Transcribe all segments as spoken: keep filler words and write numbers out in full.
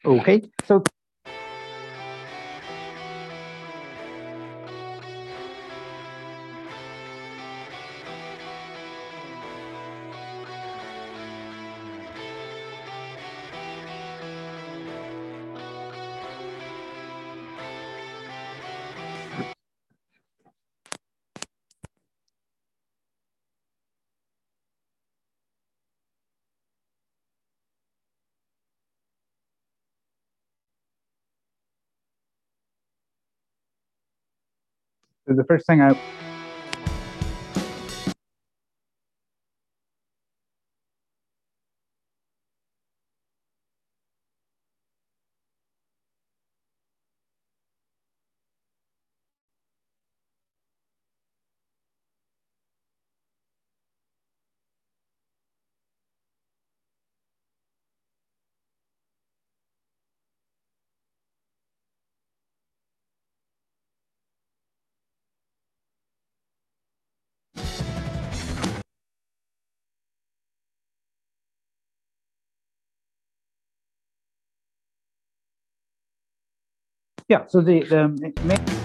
Okay, so the first thing I yeah, so the the main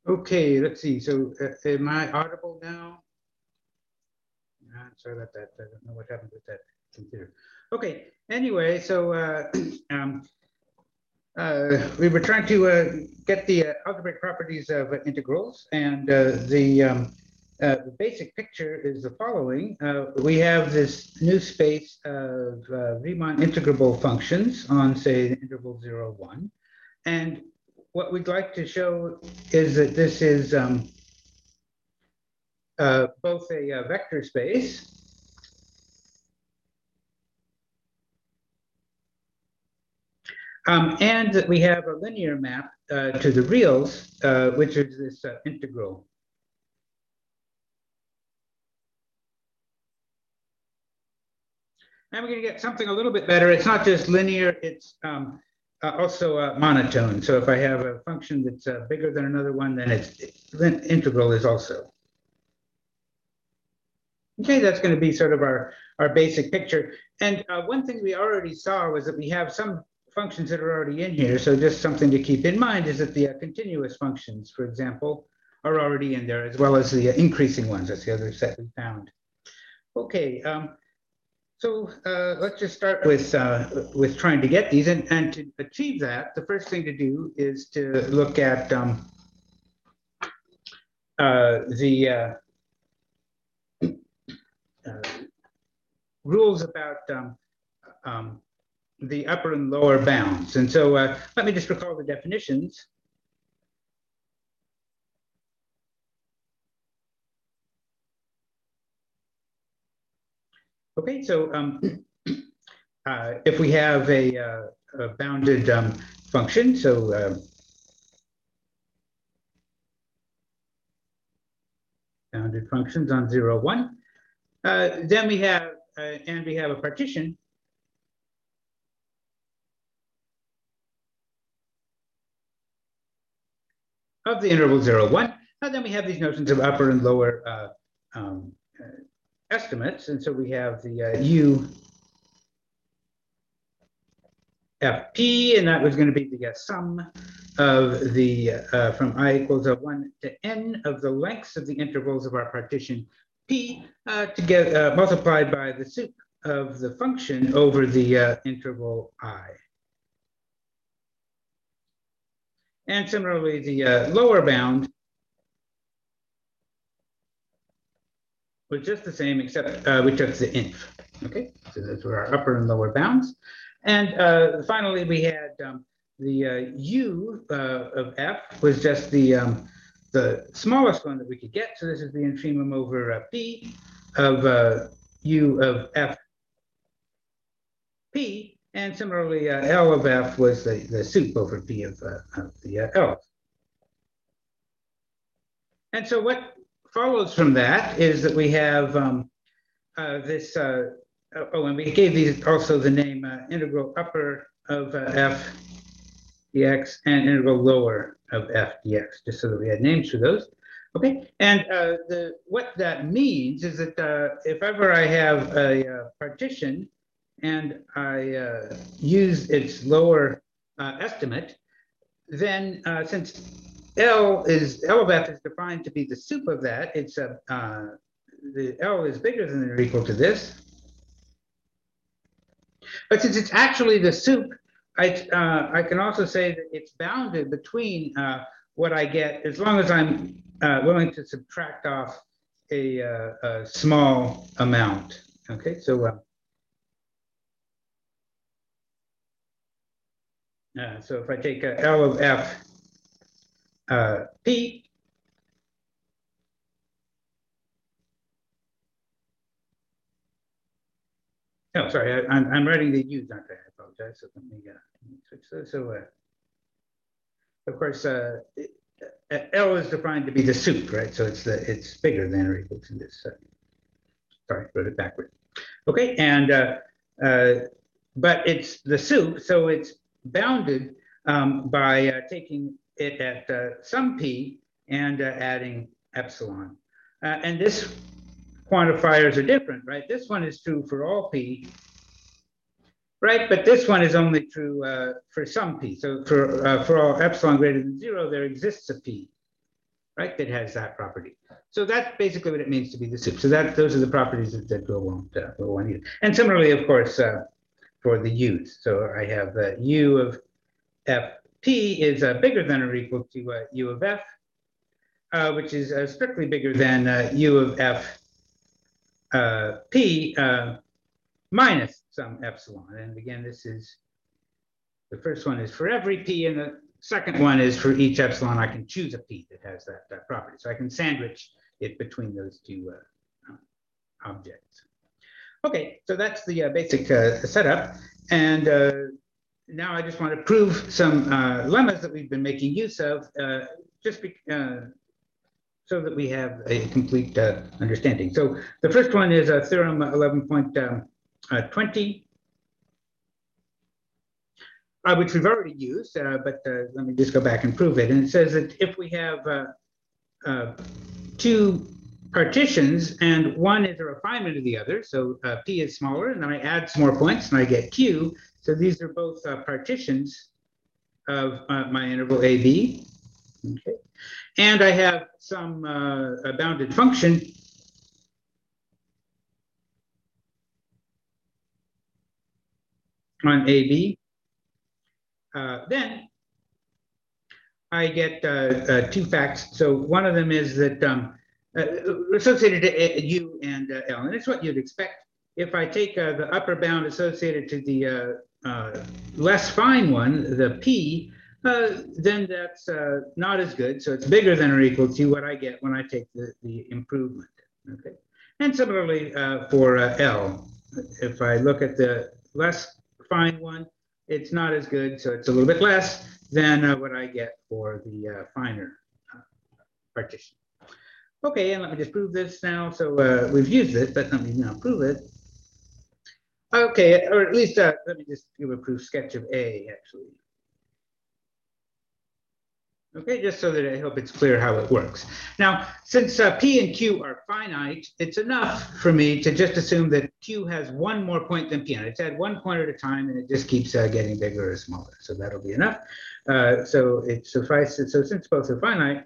Okay, let's see. So uh, am I audible now? Uh, sorry about that. I don't know what happened with that computer. Okay, anyway, so uh, um, uh, we were trying to uh, get the uh, algebraic properties of uh, integrals, and uh, the, um, uh, the basic picture is the following. Uh, we have this new space of uh, Riemann integrable functions on, say, the interval zero, one. And what we'd like to show is that this is um, uh, both a uh, vector space um, and that we have a linear map uh, to the reals, uh, which is this uh, integral. And we're going to get something a little bit better. It's not just linear, it's um, uh, also uh, monotone. So if I have a function that's uh, bigger than another one, then it's it, integral is also. Okay, that's going to be sort of our, our basic picture. And uh, one thing we already saw was that we have some functions that are already in here. So just something to keep in mind is that the uh, continuous functions, for example, are already in there, as well as the uh, increasing ones. That's the other set we found. Okay, um, so uh, let's just start with, uh, with trying to get these. And, and to achieve that, the first thing to do is to look at um, uh, the uh, uh, rules about um, um, the upper and lower bounds. And so uh, let me just recall the definitions. Okay, so um, uh, if we have a, uh, a bounded um, function, so uh, bounded functions on zero, one, uh, then we have, uh, and we have a partition of the interval zero, one, and then we have these notions of upper and lower uh, um, uh, estimates. And so we have the uh, U F P, and that was going to be the uh, sum of the, uh, from I equals a one to n of the lengths of the intervals of our partition P uh, to get uh, multiplied by the sup of the function over the uh, interval I. And similarly, the uh, lower bound was just the same, except uh, we took the inf. Okay, so those were our upper and lower bounds. And uh, finally, we had um, the uh, u uh, of f was just the um, the smallest one that we could get. So this is the infimum over uh, p of uh, u of f p. And similarly, uh, L of f was the, the sup over p of, uh, of the uh, L. And so what follows from that is that we have um, uh, this, uh, oh, and we gave these also the name uh, integral upper of uh, f dx and integral lower of f dx, just so that we had names for those. Okay, and uh, the what that means is that uh, if ever I have a, a partition and I uh, use its lower uh, estimate, then uh, since L is L of f is defined to be the sup of that, it's a uh, the L is bigger than or equal to this. But since it's actually the sup, I, uh, I can also say that it's bounded between uh, what I get, as long as I'm uh, willing to subtract off a, uh, a small amount. Okay, so uh, uh, so if I take uh, L of f uh, p, oh, sorry, I, I'm, I'm writing the U's, aren't I? I apologize. So let me, uh, let me switch those. So, uh, of course, uh, L is defined to be the sup, right? So it's the it's bigger than or equal to this. Uh, sorry, wrote it backward. Okay, and uh, uh, but it's the sup, so it's bounded um, by uh, taking it at uh, some p and uh, adding epsilon. Uh, and this quantifiers are different, right? This one is true for all p, right? But this one is only true uh, for some p. So for uh, for all epsilon greater than zero, there exists a p. right, that has that property. So that's basically what it means to be the soup. So that those are the properties that, that we'll want, uh, we'll want to use. And similarly, of course, uh, for the u's. So I have uh, u of f p is uh, bigger than or equal to uh, u of f, uh, which is uh, strictly bigger than uh, u of f uh, p uh, minus some epsilon. And again, this is, the first one is for every p, and the second one is for each epsilon. I can choose a p that has that, that property. So I can sandwich it between those two uh, objects. Okay, so that's the uh, basic uh, setup. And uh, now I just want to prove some uh, lemmas that we've been making use of, uh, just be, uh, so that we have a complete uh, understanding. So the first one is uh, theorem eleven point twenty, uh, which we've already used, uh, but uh, let me just go back and prove it. And it says that if we have uh, uh, two partitions and one is a refinement of the other, so uh, P is smaller, and then I add some more points and I get Q. So these are both uh, partitions of uh, my interval A B. Okay. And I have some uh, a bounded function on A B. Uh, then I get uh, uh, two facts. So one of them is that um, uh, associated to U and uh, L, and it's what you'd expect. If I take uh, the upper bound associated to the uh, uh, less fine one, the P, uh, then that's uh, not as good. So it's bigger than or equal to what I get when I take the, the improvement. Okay. And similarly uh, for uh, L, if I look at the less fine one, it's not as good. So it's a little bit less than uh, what I get for the uh, finer uh, partition. Okay, and let me just prove this now. So uh, we've used this, but let me now prove it. Okay, or at least uh, let me just give a proof sketch of A, actually. Okay, just so that I hope it's clear how it works. Now, since uh, P and Q are finite, it's enough for me to just assume that Q has one more point than P. And it's at one point at a time, and it just keeps uh, getting bigger or smaller. So that'll be enough. Uh, so it suffices. So since both are finite,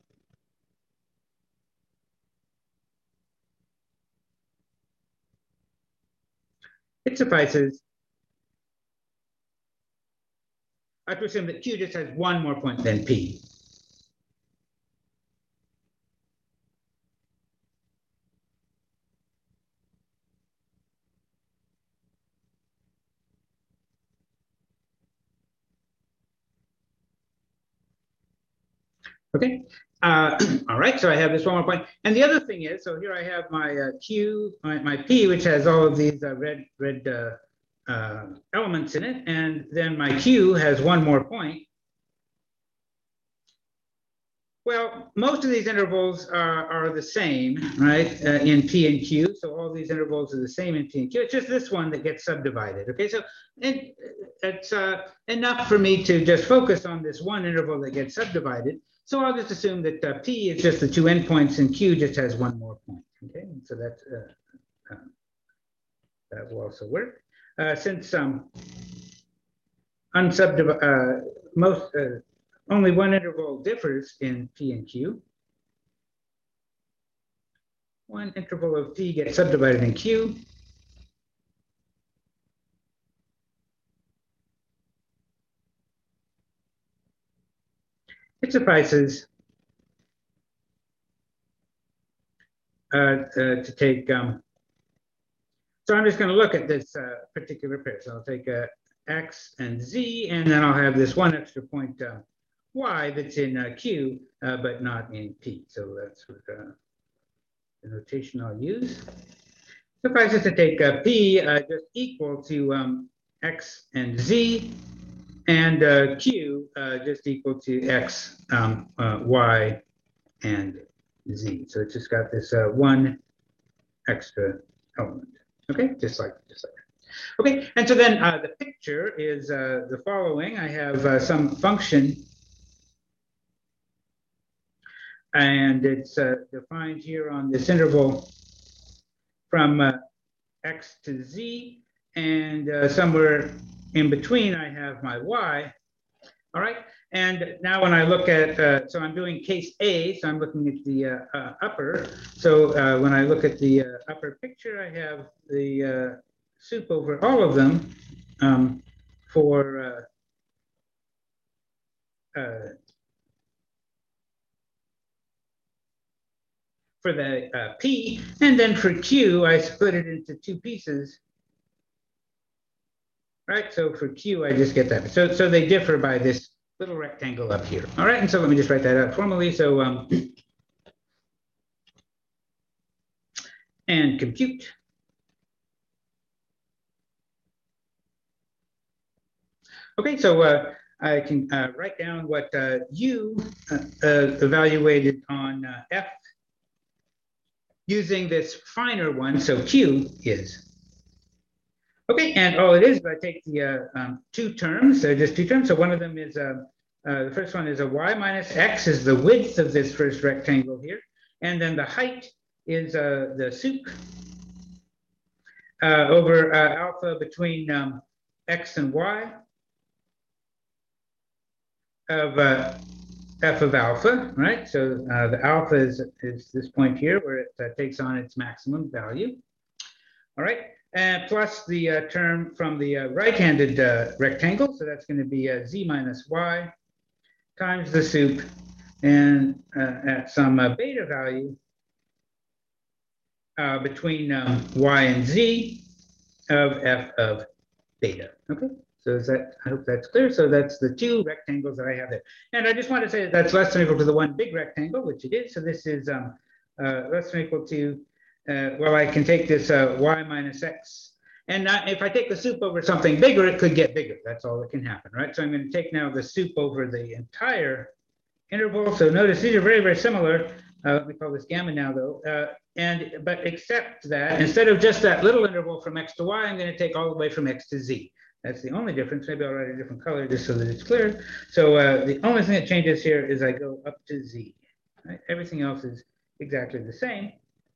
it suffices. I have to assume that Q just has one more point than P. Okay, uh, all right, so I have this one more point. And the other thing is, so here I have my uh, Q, my, my P, which has all of these uh, red, red uh, uh, elements in it. And then my Q has one more point. Well, most of these intervals are, are the same, right, uh, in P and Q. So all these intervals are the same in P and Q. It's just this one that gets subdivided. Okay, so it, it's uh, enough for me to just focus on this one interval that gets subdivided. So I'll just assume that uh, P is just the two endpoints and Q just has one more point. Okay, so that's, uh, uh, that will also work. Uh, since um, unsubdivided, uh, most, uh, only one interval differs in P and Q. One interval of P gets subdivided in Q. It suffices uh, uh, to take, um, so I'm just going to look at this uh, particular pair. So I'll take uh, X and Z, and then I'll have this one extra point uh, Y that's in uh, Q, uh, but not in P. So that's what, uh, the notation I'll use. Suffices to take uh, P uh, just equal to um, X and Z, and uh, Q uh, just equal to X, um, uh, Y, and Z. So it's just got this uh, one extra element. Okay, just like just like that. Okay, and so then uh, the picture is uh, the following. I have uh, some function, and it's uh, defined here on this interval from uh, X to Z, and uh, somewhere in between I have my Y. All right. And now when I look at, uh, so I'm doing case A, so I'm looking at the uh, uh, upper. So uh, when I look at the uh, upper picture, I have the uh, soup over all of them um, for uh, uh, for the uh, P, and then for Q, I split it into two pieces. Right, so for Q, I just get that. So, so they differ by this little rectangle up here. All right, and so let me just write that out formally. So, um, and compute. Okay, so uh, I can uh, write down what uh, U uh, uh, evaluated on uh, F using this finer one, so Q is. Okay, and all it is, I take the uh, um, two terms, so just two terms. So one of them is, uh, uh, the first one is a y minus x is the width of this first rectangle here. And then the height is uh, the soup uh, over uh, alpha between um, x and y of uh, f of alpha, right? So uh, the alpha is, is this point here where it uh, takes on its maximum value. All right. And plus the uh, term from the uh, right-handed uh, rectangle. So that's going to be uh, z minus y times the soup and uh, at some uh, beta value uh, between um, y and z of f of beta. Okay, so is that, I hope that's clear. So that's the two rectangles that I have there. And I just want to say that that's less than or equal to the one big rectangle, which it is. So this is um, uh, less than or equal to Uh, well, I can take this uh, y minus x, and not, if I take the soup over something bigger, it could get bigger. That's all that can happen, right? So I'm going to take now the soup over the entire interval. So notice these are very, very similar. Uh, we call this gamma now, though. Uh, and but except that instead of just that little interval from x to y, I'm going to take all the way from x to z. That's the only difference. Maybe I'll write a different color just so that it's clear. So uh, the only thing that changes here is I go up to z. Right? Everything else is exactly the same.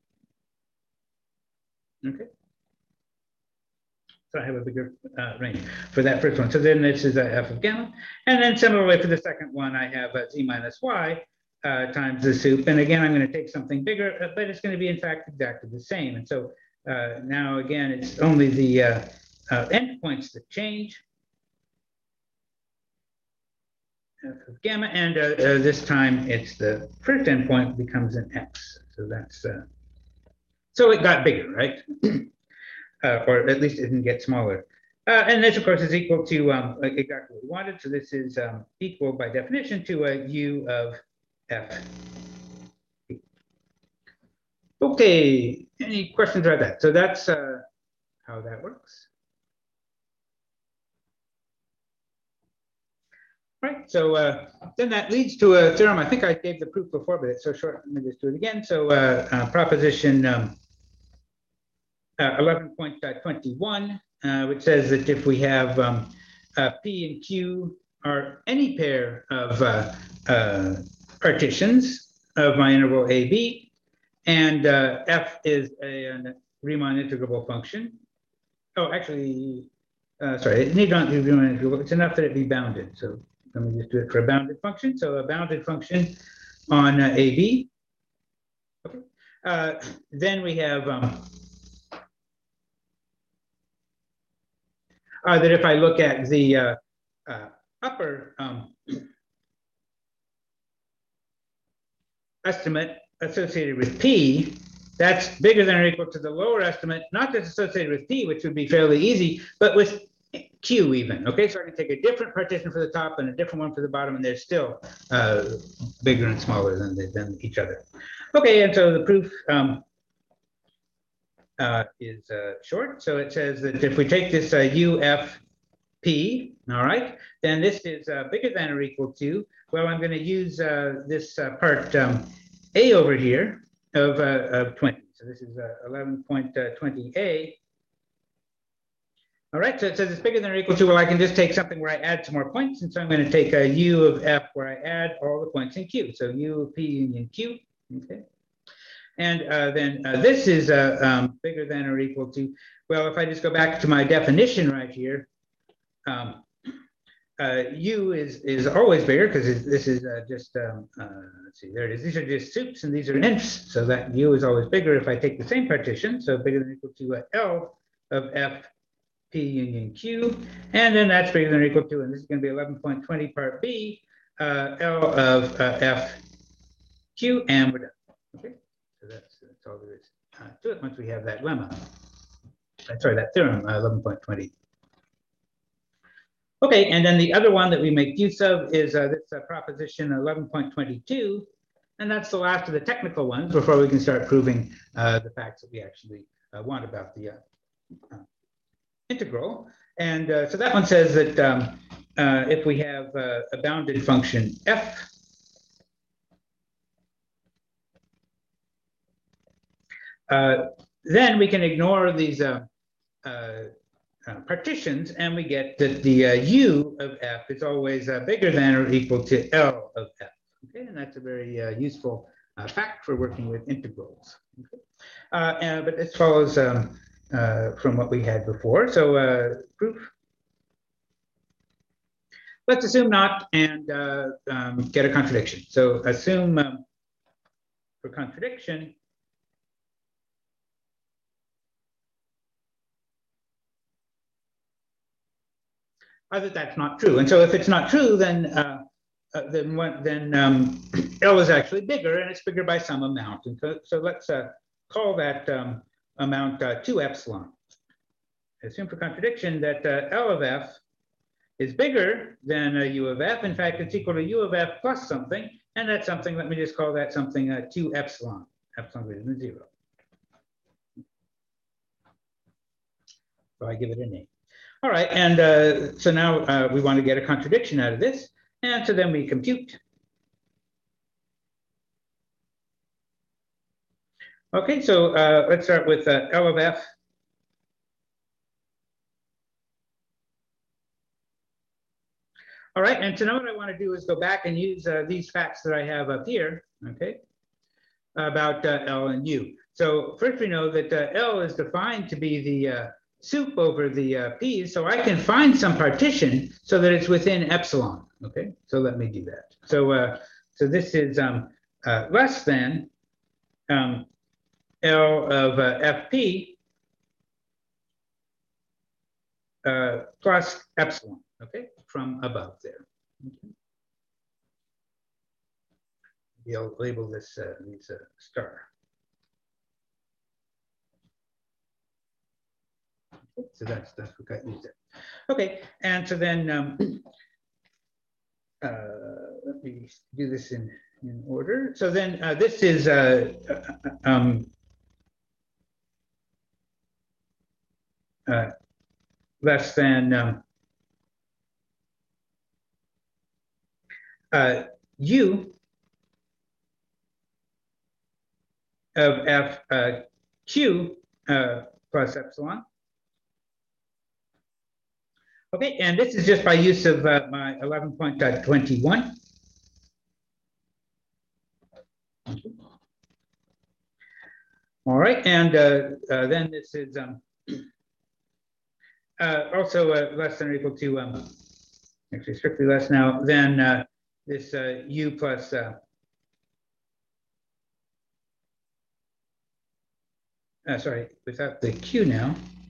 Okay. So I have a bigger uh, range for that first one. So then this is a f of gamma. And then similarly for the second one, I have a z minus y uh, times the soup. And again, I'm going to take something bigger, but it's going to be, in fact, exactly the same. And so uh, now, again, it's only the uh, uh, endpoints that change. F of gamma. And uh, uh, this time, it's the first endpoint becomes an x. So that's... Uh, So it got bigger, right? uh, or at least it didn't get smaller. Uh, and this, of course, is equal to um, like exactly what we wanted. So this is um, equal by definition to a u of f. Okay, any questions about that? So that's uh, how that works. Right, so uh, then that leads to a theorem. I think I gave the proof before, but it's so short. Let me just do it again. So uh, uh, proposition um, uh, eleven point twenty-one, uh, which says that if we have um, uh, P and Q are any pair of uh, uh, partitions of my interval A B, and uh, F is a, a Riemann integrable function. Oh, actually, uh, sorry, it need not be Riemann integrable. It's enough that it be bounded. So let me just do it for a bounded function. So a bounded function on uh, A B. Okay. Uh, then we have um, uh, that if I look at the uh, uh, upper um, estimate associated with P, that's bigger than or equal to the lower estimate, not just associated with P, which would be fairly easy, but with Q even. Okay, so I can take a different partition for the top and a different one for the bottom, and they're still uh, bigger and smaller than, the, than each other. Okay, and so the proof um, uh, is uh, short. So it says that if we take this uh, U F P, all right, then this is uh, bigger than or equal to, well, I'm going to use uh, this uh, part um, A over here of, uh, of twenty. So this is uh, eleven point twenty A. All right, so it says it's bigger than or equal to, well, I can just take something where I add some more points. And so I'm going to take a U of F where I add all the points in Q. So U of P union Q, okay. And uh, then uh, this is uh, um, bigger than or equal to, well, if I just go back to my definition right here, um, uh, U is, is always bigger because this is uh, just, um, uh, let's see, there it is. These are just sups and these are nymphs. So that U is always bigger if I take the same partition. So bigger than or equal to uh, L of F P union Q. And then that's bigger than or equal to, and this is going to be eleven point twenty part B, uh, L of uh, F Q, and we're done. Okay, so that's, that's all there is uh, to it once we have that lemma. Uh, sorry, that theorem, uh, eleven point twenty. Okay, and then the other one that we make use of is uh, this uh, proposition eleven point twenty-two, and that's the last of the technical ones before we can start proving uh, the facts that we actually uh, want about the uh, uh, integral. And uh, so that one says that um, uh, if we have uh, a bounded function f, uh, then we can ignore these uh, uh, Uh, partitions, and we get that the uh, u of f is always uh, bigger than or equal to L of f. Okay, and that's a very uh, useful uh, fact for working with integrals. Okay? Uh, and, but this follows um, uh, from what we had before. So uh, proof. Let's assume not and uh, um, get a contradiction. So assume um, for contradiction, Uh, that that's not true. And so if it's not true, then uh, uh, then what, then um, L is actually bigger, and it's bigger by some amount. And so, so let's uh, call that um, amount uh, two epsilon. Assume for contradiction that uh, L of F is bigger than uh, U of F. In fact, it's equal to U of F plus something, and that's something. Let me just call that something uh, two epsilon. Epsilon greater than zero. So I give it a name. All right, and uh, so now uh, we want to get a contradiction out of this, and so then we compute. Okay, so uh, let's start with uh, L of F. All right, and so now what I want to do is go back and use uh, these facts that I have up here, okay, about uh, L and U. So first we know that uh, L is defined to be the uh, sup over the uh, p's, so I can find some partition so that it's within epsilon, okay? So let me do that. So, uh, so this is um, uh, less than um, L of uh, Fp uh, plus epsilon, okay, from above there. Okay. I'll label this uh, these uh, star. So that's that's what got used there. Okay, and so then um, uh, let me do this in in order. So then uh, this is uh, uh, um, uh, less than um, uh, U of F uh, Q uh, plus epsilon. Okay, and this is just by use of uh, my eleven point twenty-one. All right, and uh, uh, then this is um, uh, also uh, less than or equal to, um, actually strictly less now, than uh, this uh, U plus uh, uh, sorry, without the Q now.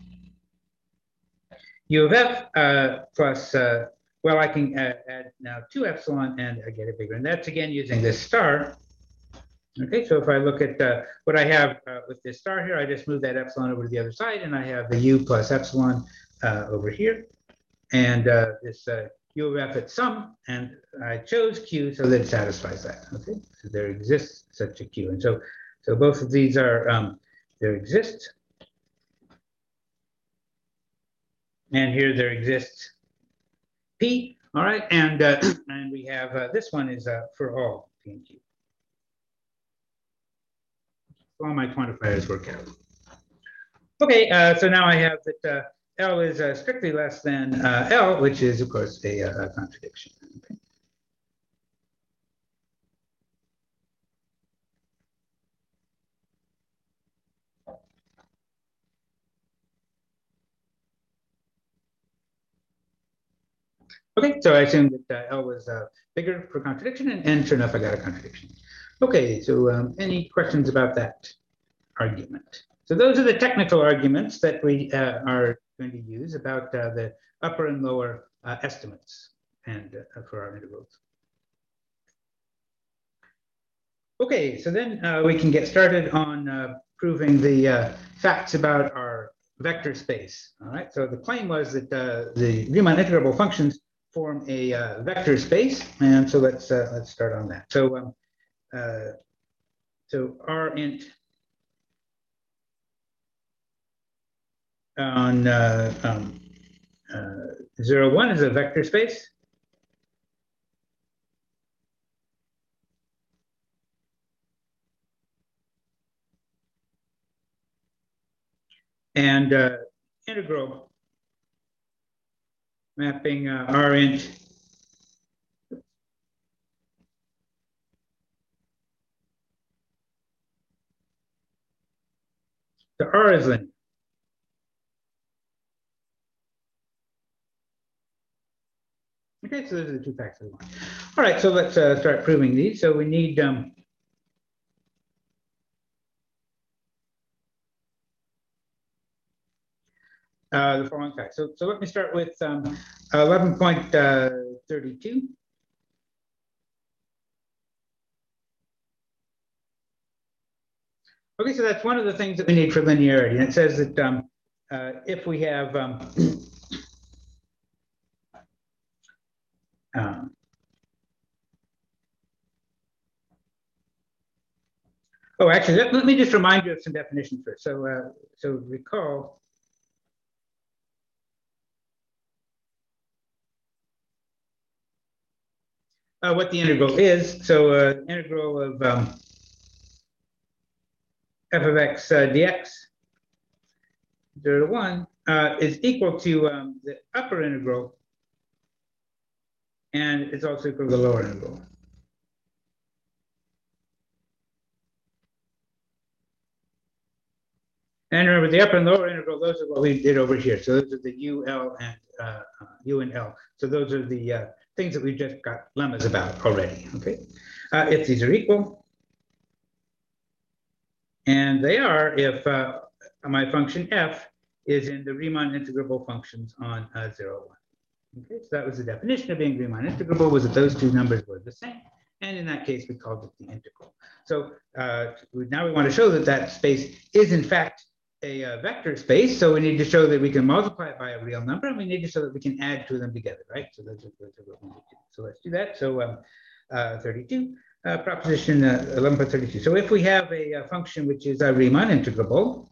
U of F uh, plus, uh, well, I can add, add now two epsilon and I get it bigger. And that's again using this star. Okay, so if I look at uh, what I have uh, with this star here, I just move that epsilon over to the other side and I have the U plus epsilon uh, over here. And uh, this uh, U of F at sum, and I chose Q so that it satisfies that. Okay, so there exists such a Q. And so, so both of these are, um, there exists. And here there exists P, all right, and uh, and we have uh, this one is uh, for all P and Q. All my quantifiers work out. Okay, uh, so now I have that uh, L is uh, strictly less than uh, L, which is of course a, a contradiction. Okay. Okay, so I assumed that uh, L was uh, bigger for contradiction, and, and sure enough, I got a contradiction. Okay, so um, any questions about that argument? So those are the technical arguments that we uh, are going to use about uh, the upper and lower uh, estimates and uh, for our integrals. Okay, so then uh, we can get started on uh, proving the uh, facts about our vector space. All right, so the claim was that uh, the Riemann integrable functions form a uh, vector space, and so let's uh, let's start on that. So um, uh, so R int on uh, um, uh, zero one is a vector space. And uh, integral mapping uh, R int to R is linear. Okay, so those are the two facts we want. All right, so let's uh, start proving these. So we need um, uh, the following facts. So, so let me start with um, eleven point thirty-two. Okay, so that's one of the things that we need for linearity. And it says that um, uh, if we have um, um, oh, actually, let, let me just remind you of some definitions first. So, uh, so recall uh, what the integral is. So, uh, integral of um, f of x uh, dx zero to one uh, is equal to um, the upper integral, and it's also equal to the lower integral. And remember, the upper and lower integral, those are what we did over here. So those are the U, L, and uh, uh, U and L. So those are the uh, things that we just got lemmas about already, okay? Uh, if these are equal, and they are if uh, my function f is in the Riemann integrable functions on uh, zero, one. Okay, so that was the definition of being Riemann integrable, was that those two numbers were the same. And in that case, we called it the integral. So uh, now we want to show that that space is in fact a uh, vector space. So we need to show that we can multiply it by a real number, and we need to show that we can add two of them together, right? So those are, those are what we need to do. So let's do that. So um, uh, thirty-two, uh, proposition uh, eleven point thirty-two. So if we have a, a function which is a Riemann integrable,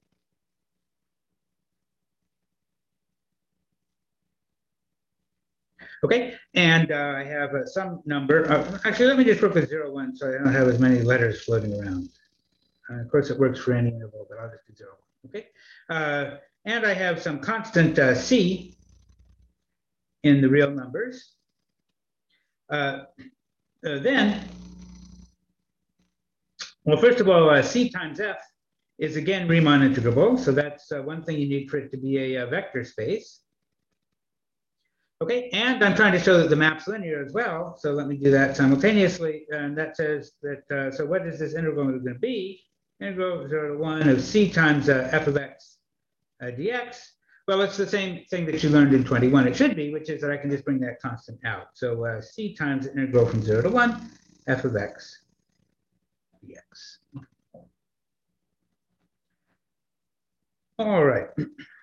okay, and uh, I have uh, some number. Uh, actually, let me just work with zero, one, so I don't have as many letters floating around. Uh, of course, it works for any interval, but I'll just do zero, one, okay? Uh, and I have some constant uh, c in the real numbers. Uh, uh, then, well, first of all, uh, c times f is again Riemann integrable. So that's uh, one thing you need for it to be a, a vector space. Okay, and I'm trying to show that the map's linear as well. So let me do that simultaneously. And that says that, uh, so what is this integral going to be? Integral zero to one of c times uh, f of x uh, dx. Well, it's the same thing that you learned in twenty-one. It should be, which is that I can just bring that constant out. So uh, c times the integral from zero to one, f of x dx. All right.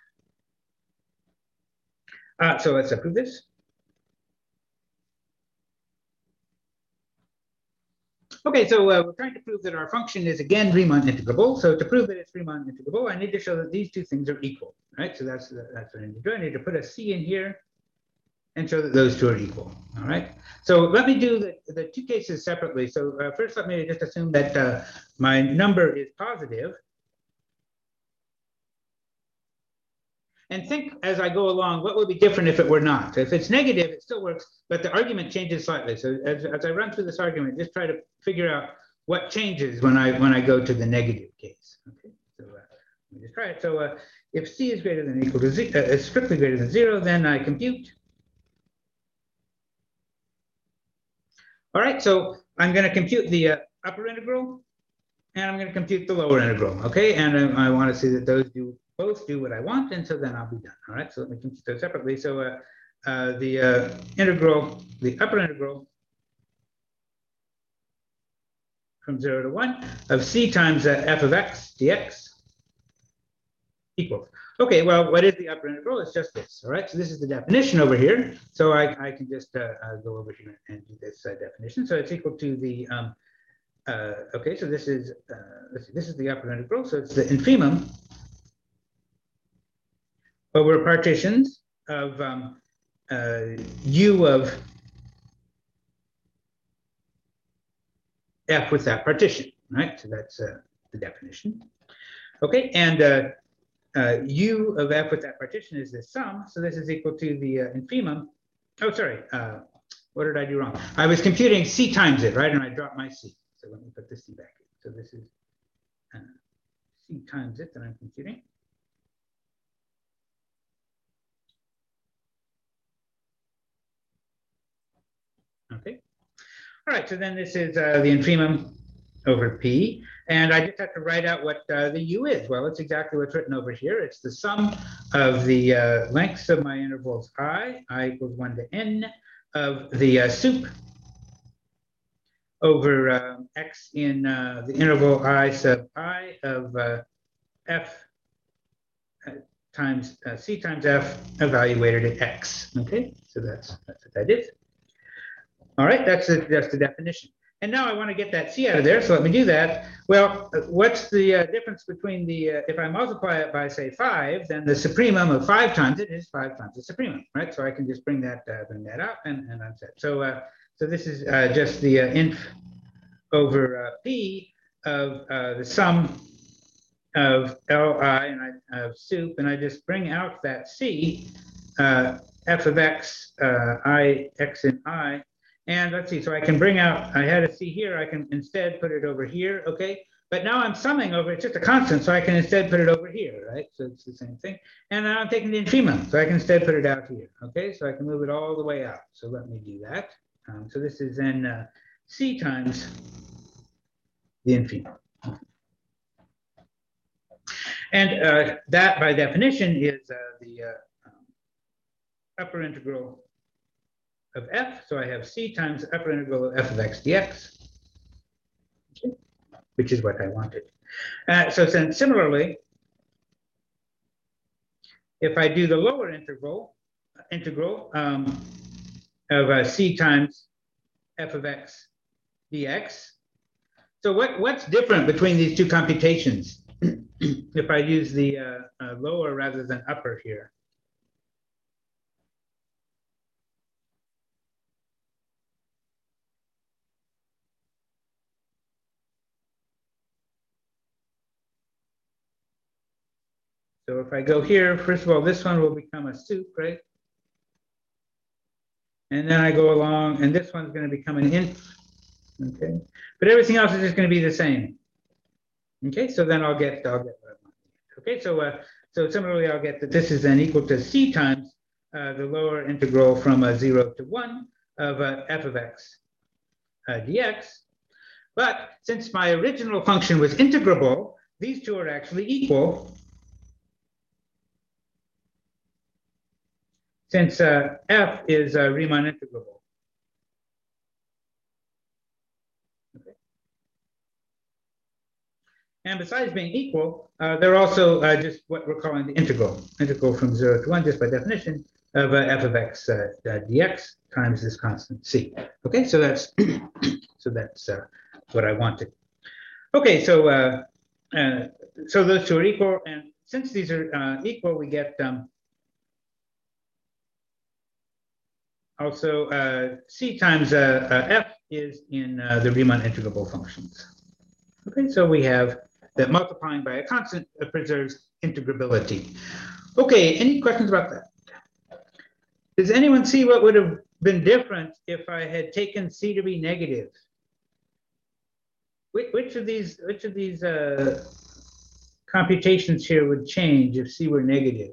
Uh, so let's prove this. Okay, so uh, we're trying to prove that our function is again Riemann integrable. So to prove that it's Riemann integrable, I need to show that these two things are equal, right? So that's that's what I need to do. I need to put a c in here and show that those two are equal. All right. So let me do the, the two cases separately. So uh, first, let me just assume that uh, my number is positive. And think as I go along, what would be different if it were not? If it's negative, it still works, but the argument changes slightly. So as, as I run through this argument, just try to figure out what changes when I when I go to the negative case. Okay, so uh, let me just try it. So uh, if c is greater than or equal to zero, uh, strictly greater than zero, then I compute. All right, so I'm going to compute the uh, upper integral, and I'm going to compute the lower integral, okay? And I, I want to see that those do both do what I want, and so then I'll be done. All right, so let me compute those separately. So uh, uh, the uh, integral, the upper integral from zero to one of c times uh, f of x dx equals. Okay, well, what is the upper integral? It's just this, all right? So this is the definition over here. So I, I can just uh, uh, go over here and do this uh, definition. So it's equal to the, um, uh, okay, so this is, uh, let's see, this is the upper integral. So it's the infimum over partitions of um, uh, u of f with that partition, right? So that's uh, the definition. Okay, and uh, uh, u of f with that partition is this sum. So this is equal to the uh, infimum. Oh, sorry. Uh, what did I do wrong? I was computing c times it, right? And I dropped my c. So let me put the c back in. So this is uh, c times it that I'm computing. Okay. All right. So then this is uh, the infimum over p. And I just have to write out what uh, the u is. Well, it's exactly what's written over here. It's the sum of the uh, lengths of my intervals I, I equals one to n, of the uh, sup over uh, x in uh, the interval I sub I of uh, f uh, times uh, c times f evaluated at x. Okay, so that's, that's what that is. All right, that's the, that's the definition. And now I want to get that c out of there, so let me do that. Well, what's the uh, difference between the, uh, if I multiply it by, say, five, then the supremum of five times it is five times the supremum, right? So I can just bring that uh, bring that out, and, and that's it. So, uh, so this is uh, just the uh, inf over uh, p of uh, the sum of Li and I of sup, and I just bring out that c, uh, f of x, uh, I, x in I. And let's see, so I can bring out, I had a c here, I can instead put it over here, okay? But now I'm summing over, it's just a constant, so I can instead put it over here, right? So it's the same thing. And now I'm taking the infimum, so I can instead put it out here, okay? So I can move it all the way out. So let me do that. Um, so this is then uh, c times the infimum. And uh, that, by definition, is uh, the uh, um, upper integral of f. So I have c times the upper integral of f of x dx, okay, which is what I wanted. Uh, so then similarly, if I do the lower interval, integral um, of uh, c times f of x dx. So what, what's different between these two computations if I use the uh, uh, lower rather than upper here? So if I go here, first of all, this one will become a sup, right? And then I go along, and this one's going to become an inf, okay? But everything else is just going to be the same. Okay, so then I'll get, I'll get what I want. Okay, so uh, so similarly, I'll get that this is then equal to c times uh, the lower integral from uh, zero to one of uh, f of x uh, dx. But since my original function was integrable, these two are actually equal. Since uh, f is uh, Riemann integrable. Okay. And besides being equal, uh, they're also uh, just what we're calling the integral. Integral from zero to one, just by definition, of uh, f of x uh, uh, dx times this constant c. Okay, so that's so that's uh, what I wanted. Okay, so uh, uh, so those two are equal, and since these are uh, equal, we get um, also uh, c times uh, uh, f is in uh, the Riemann integrable functions. Okay, so we have that multiplying by a constant uh, preserves integrability. Okay, any questions about that? Does anyone see what would have been different if I had taken c to be negative? Which, which of these, which of these uh, computations here would change if c were negative?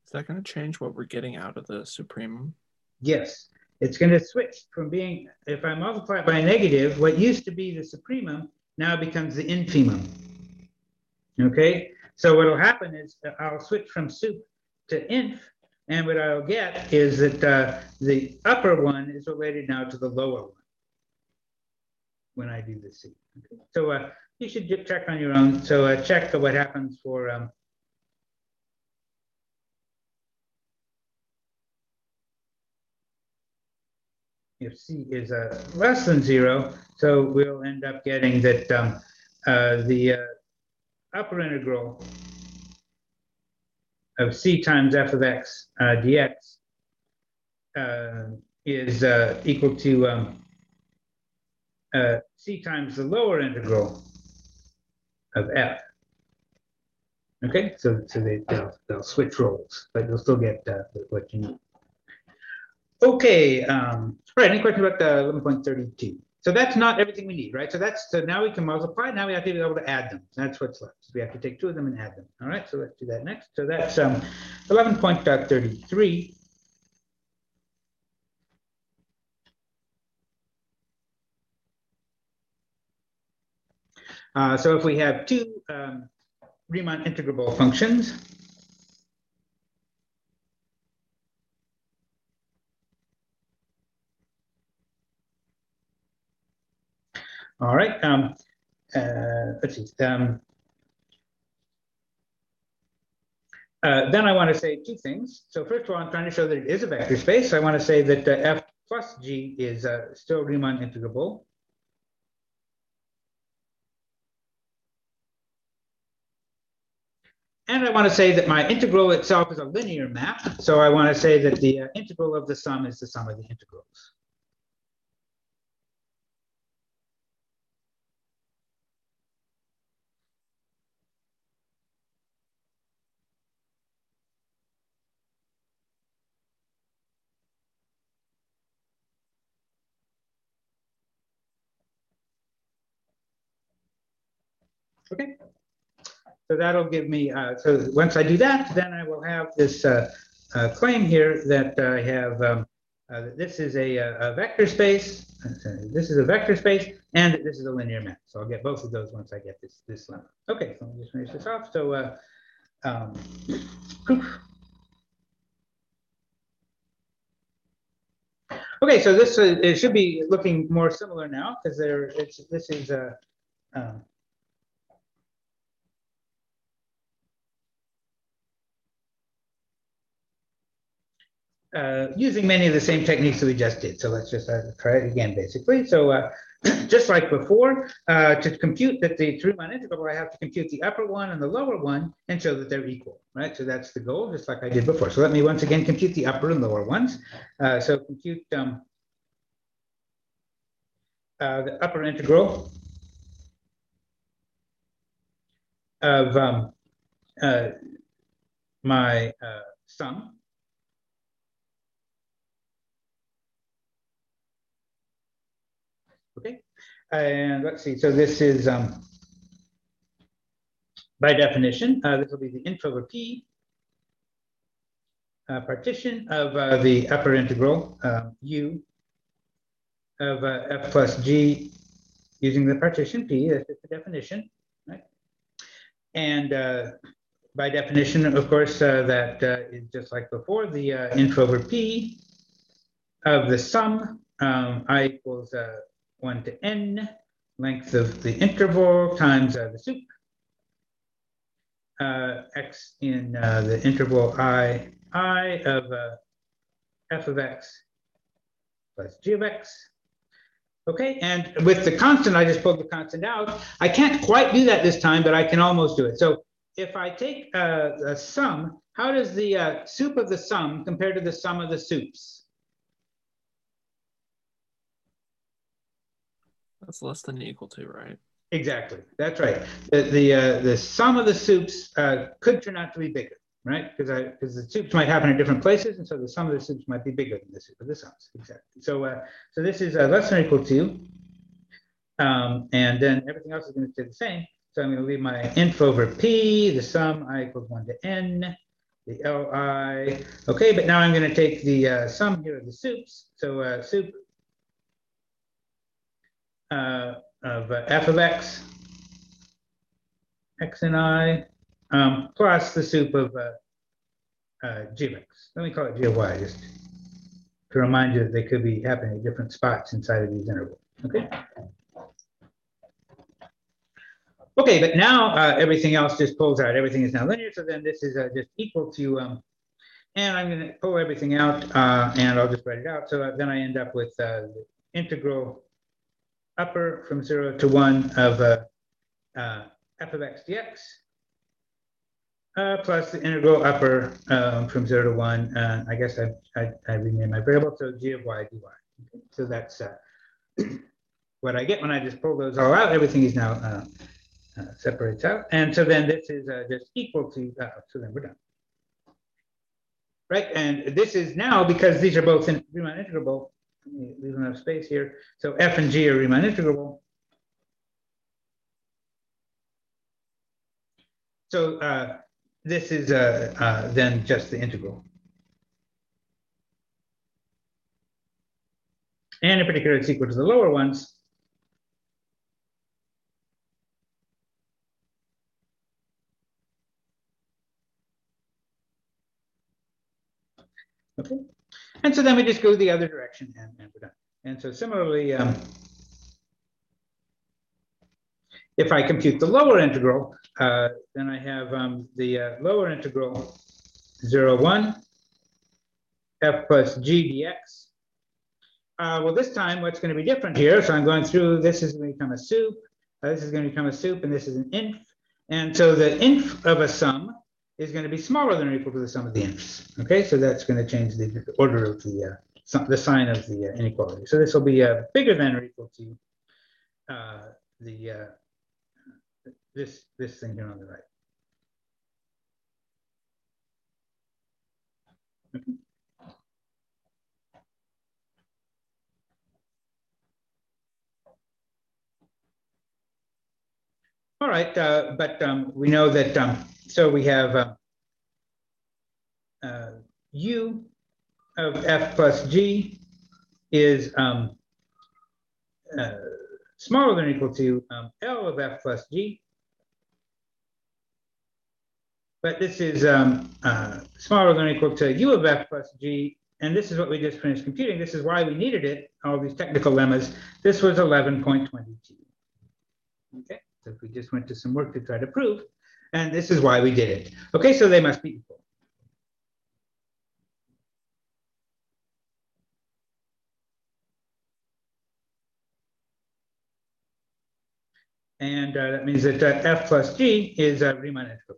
Is that going to change what we're getting out of the supremum? Yes, it's going to switch from being, if I multiply it by a negative, what used to be the supremum now becomes the infimum. Okay, so what will happen is I'll switch from sup to inf, and what I'll get is that uh, the upper one is related now to the lower one when I do the C. Okay. So uh, you should check on your own. So uh, check what happens for um, if C is uh, less than zero. So we'll end up getting that um, uh, the uh, upper integral of C times f of x uh, dx uh, is uh, equal to um, uh, C times the lower integral of f. Okay, so, so they, they'll, they'll switch roles, but you'll still get uh, what you need. Okay, um, all right, any questions about the eleven point thirty-two? So that's not everything we need, right? So that's, so now we can multiply, now we have to be able to add them. That's what's left. So we have to take two of them and add them. All right, so let's do that next. So that's um, eleven point thirty-three. Uh, so if we have two um, Riemann integrable functions, all right, um, uh, let's see. Um, uh, then I want to say two things. So first of all, I'm trying to show that it is a vector space. I want to say that uh, f plus g is uh, still Riemann integrable. And I want to say that my integral itself is a linear map. So I want to say that the uh, integral of the sum is the sum of the integrals. Okay. So that'll give me, uh, so once I do that, then I will have this uh, uh, claim here that I have, um, uh, this is a, a vector space, this is a vector space, and this is a linear map. So I'll get both of those once I get this, this lemma. Okay, so let me just finish this off. So, uh, um, proof. Okay, so this uh, it should be looking more similar now because there, it's this is uh, um, Uh, using many of the same techniques that we just did. So let's just uh, try it again, basically. So uh, just like before, uh, to compute that the Riemann integral, I have to compute the upper one and the lower one and show that they're equal, right? So that's the goal, just like I did before. So let me once again compute the upper and lower ones. Uh, so compute um, uh, the upper integral of um, uh, my uh, sum. Okay, and let's see. So this is, um, by definition, uh, this will be the int over p uh, partition of uh, the upper integral uh, u of uh, f plus g using the partition p. That's just the definition, right? And uh, by definition, of course, uh, that uh, is just like before, the uh, int over p of the sum um, I equals uh, one to n, length of the interval times uh, the sup, uh, x in uh, the interval I, I of uh, f of x plus g of x. Okay, and with the constant, I just pulled the constant out. I can't quite do that this time, but I can almost do it. So if I take uh, a sum, how does the uh, sup of the sum compare to the sum of the sups? That's less than equal to, right? Exactly. That's right. The the, uh, the sum of the sups uh, could turn out to be bigger, right? Because I because the sups might happen in different places, and so the sum of the sups might be bigger than the sup of the sums. Exactly. So uh, so this is uh, less than or equal to, um, and then everything else is going to stay the same. So I'm going to leave my inf over p, the sum I equals one to n, the L I. Okay, but now I'm going to take the uh, sum here of the soups. So uh, soup uh, of uh, f of x, x and I, um, plus the soup of uh, uh, g of x. Let me call it g of y, just to remind you that they could be happening at different spots inside of these intervals. Okay. Okay, but now uh, everything else just pulls out. Everything is now linear. So then this is uh, just equal to, um, and I'm going to pull everything out uh, and I'll just write it out. So uh, then I end up with uh, the integral upper from zero to one of uh, uh, f of x dx uh, plus the integral upper um, from zero to one. Uh, I guess I, I, I rename my variable. So g of y dy. Okay, so that's uh, what I get when I just pull those all out. Everything is now uh, uh, separates out. And so then this is uh, just equal to, uh, so then we're done. Right, and this is now because these are both in Riemann integrable. Leave enough space here. So f and g are Riemann integrable. So uh, this is uh, uh, then just the integral. And in particular, it's equal to the lower ones. Okay, and so then we just go the other direction and, and we're done. And so similarly, um, if I compute the lower integral, uh, then I have um, the uh, lower integral zero, one, f plus g dx. Uh, well, this time what's going to be different here, so I'm going through, this is going to become a soup, uh, this is going to become a soup, and this is an inf. And so the inf of a sum is going to be smaller than or equal to the sum of the infs. Okay, so that's going to change the, the order of the, uh, the sign of the uh, inequality. So this will be uh, bigger than or equal to uh, the uh, this this thing here on the right. Okay. All right, uh, but um, we know that, um, so we have uh, uh, u of f plus g is um, uh, smaller than or equal to um, L of f plus g. But this is um, uh, smaller than or equal to u of f plus g. And this is what we just finished computing. This is why we needed it, all these technical lemmas. This was eleven point two two. Okay, so if we just went to some work to try to prove, and this is why we did it. Okay, so they must be equal. And uh, that means that uh, f plus g is uh, Riemann integrable.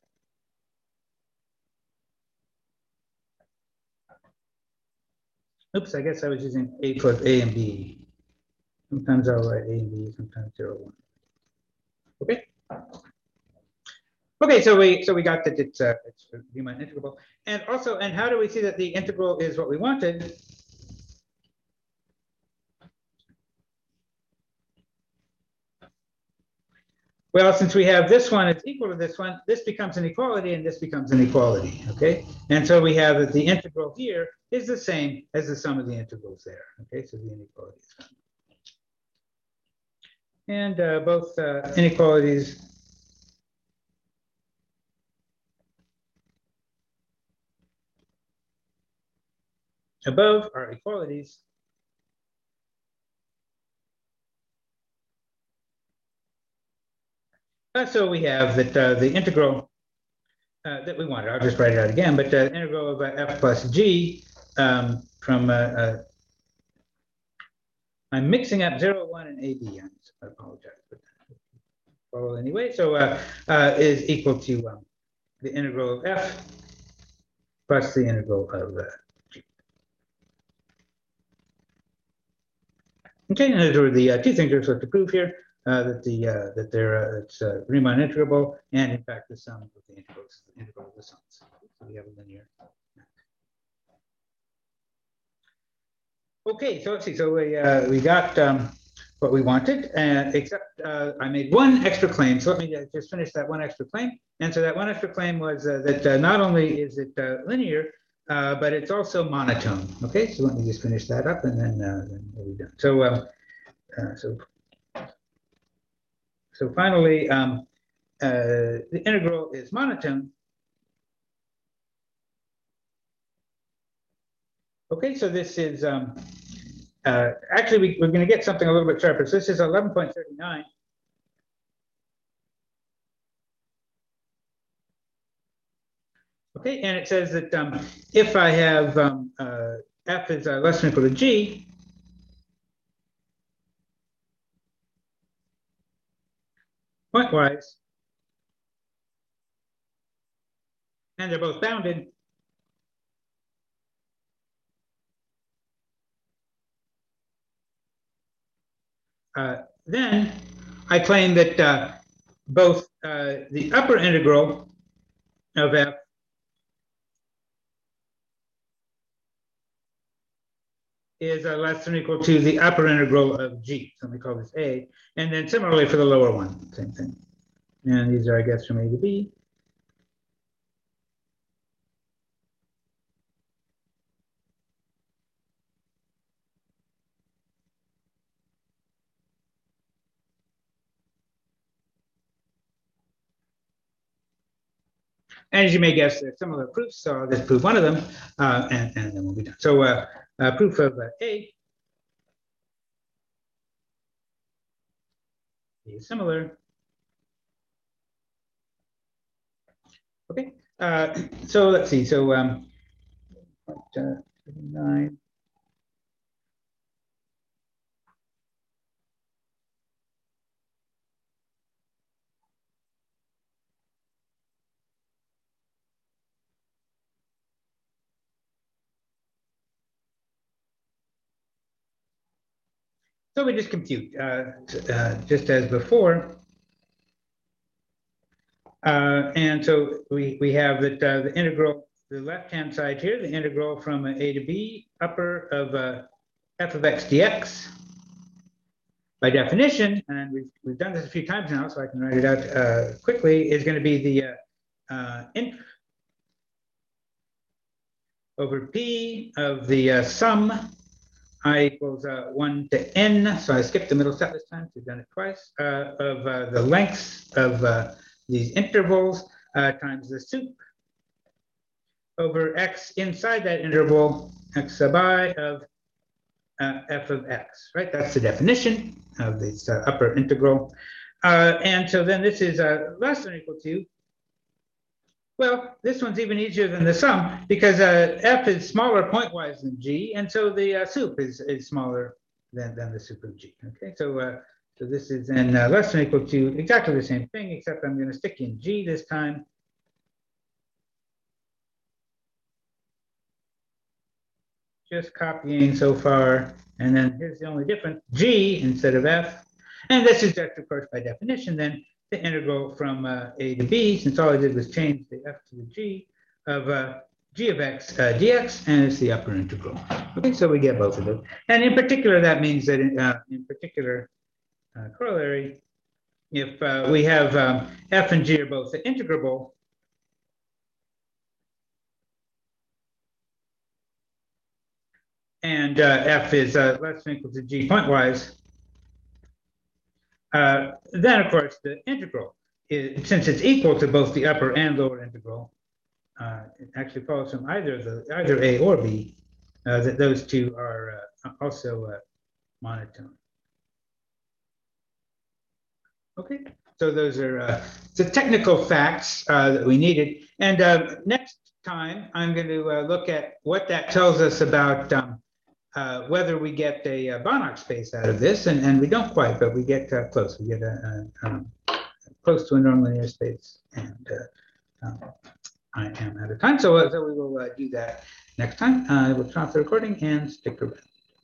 Oops, I guess I was using a plus a and b. Sometimes I'll write a and b, sometimes zero, one. Okay. Okay, so we so we got that it's uh, it's Riemann integrable, and also, and how do we see that the integral is what we wanted? Well, since we have this one, it's equal to this one, this becomes an equality and this becomes an equality, okay? And so we have that the integral here is the same as the sum of the integrals there, okay? So the inequality is found. And uh, both uh, inequalities above are equalities. Uh, so we have that uh, the integral uh, that we wanted, I'll just write it out again, but the uh, integral of uh, f plus g um, from, uh, uh, I'm mixing up zero, one, and A B. I apologize, but follow anyway. So uh, uh, is equal to um, the integral of f plus the integral of uh, g. Okay, and those are the uh, two things we're supposed to prove here. Uh, that the uh, that they're uh, it's uh, Riemann integrable, and in fact the sum of the integrals is the integral of the sums. So we have a linear. Okay, so let's see. So we uh, we got um, what we wanted, uh, except uh, I made one extra claim. So let me uh, just finish that one extra claim. And so that one extra claim was uh, that uh, not only is it uh, linear, uh, but it's also monotone. Okay, so let me just finish that up, and then, uh, then we'll be done. So, um, uh, so, so finally, um, uh, the integral is monotone. Okay, so this is um, uh, actually we, we're going to get something a little bit sharper. So this is eleven point three nine. Okay, and it says that um, if I have um, uh, f is uh, less than or equal to g, pointwise, and they're both bounded, uh, then I claim that uh, both uh, the upper integral of f is uh, less than or equal to the upper integral of g. So let me call this a. And then similarly for the lower one, same thing. And these are, I guess, from a to b. And as you may guess, there are similar proofs. So I'll just prove one of them, uh, and, and then we'll be done. So uh, uh, proof of uh, A is similar. Okay, uh, so let's see. So um, uh, nine. So we just compute, uh, uh, just as before. Uh, and so we, we have that uh, the integral, the left-hand side here, the integral from a to b upper of uh, f of x dx. By definition, and we've, we've done this a few times now, so I can write it out uh, quickly, is going to be the uh, uh, inf over p of the uh, sum I equals uh, one to n. So I skipped the middle step this time, so we've done it twice, uh, of uh, the lengths of uh, these intervals uh, times the sup over x inside that interval, x sub I of uh, f of x, right? That's the definition of this uh, upper integral. Uh, and so then this is uh, less than or equal to, well, this one's even easier than the sum because uh, f is smaller pointwise than g, and so the uh, sup is, is smaller than, than the sup of g. Okay, so uh, so this is then uh, less than or equal to exactly the same thing, except I'm going to stick in g this time. Just copying so far, and then here's the only difference: g instead of f, and this is just, of course, by definition, then the integral from uh, a to b, since all I did was change the f to the g of uh, g of x uh, dx, and it's the upper integral. Okay, so we get both of them. And in particular, that means that in, uh, in particular uh, corollary, if uh, we have um, f and g are both integrable, and uh, f is uh, less than or equal to g pointwise, Uh, then, of course, the integral, is, since it's equal to both the upper and lower integral, uh, it actually follows from either the either a or b, uh, that those two are uh, also uh, monotone. Okay, so those are uh, the technical facts uh, that we needed. And uh, next time, I'm going to uh, look at what that tells us about um, Uh, whether we get a, a Banach space out of this, and, and we don't quite, but we get uh, close. We get a, a, um, close to a nonlinear space, and uh, um, I am out of time, so, uh, so we will uh, do that next time. I uh, will stop the recording and stick around.